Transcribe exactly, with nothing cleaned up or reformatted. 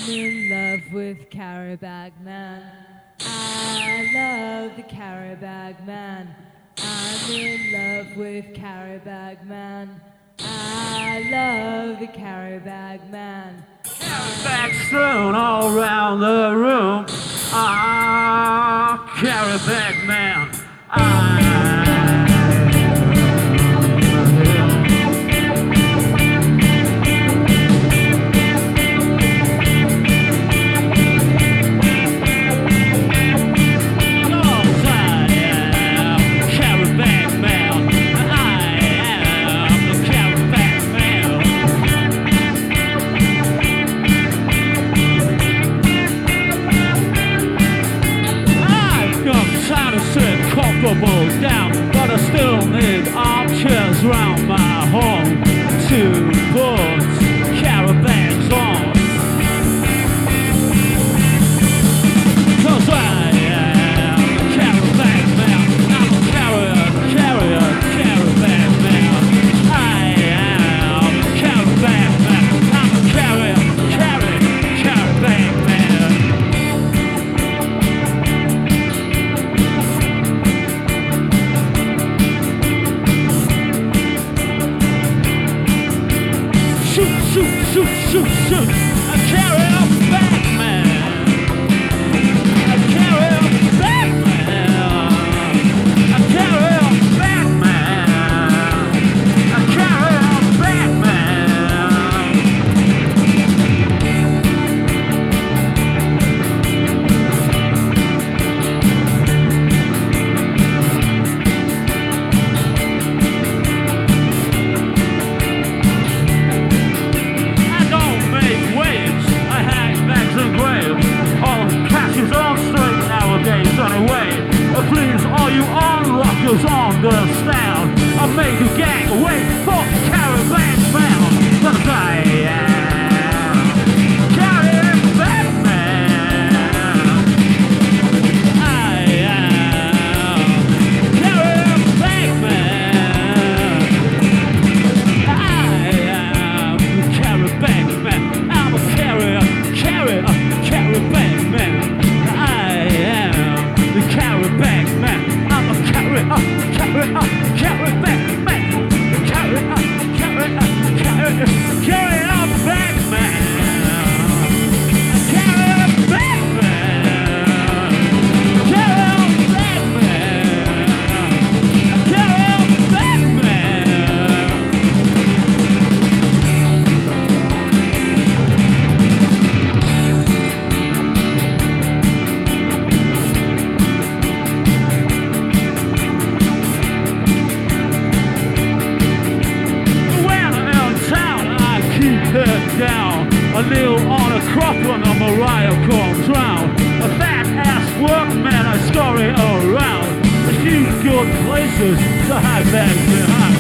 in love with Carabag Man. I love the Carabag Man. I'm in love with Carabag Man. I love the Carabag Man. Carabags thrown all around the room. Ah, Carabag Man. I comfortable down, but I still need armchairs round my home to put Carabags on. Cause I am a Carabag Man. I'm a carrier, carrier, Carabag Man. I am a Carabag Man. I'm a carrier, carrier, Carabag Man. Shoot, shoot, shoot, shoot, I carry a back man. I carry a back man. I carry a back man. I carry a back man. Please, all you onlookers understand, I make a gang wait for Carabag Man. Cause I am Carabag Man. I am Carabag Man. I am Carabag Man. I'm a carrier, carrier, Carabag Man. I am the Carabag Man. I'm a carrier, carrier, Carabag Man. Carrier, carrier, carrier, Carabag Man. Carabag Man. Carabag Man. Carabag Man. Head down, a little on a crop when a Mariah comes round. A fat ass workman I scurry around. A few good places to hide bags behind.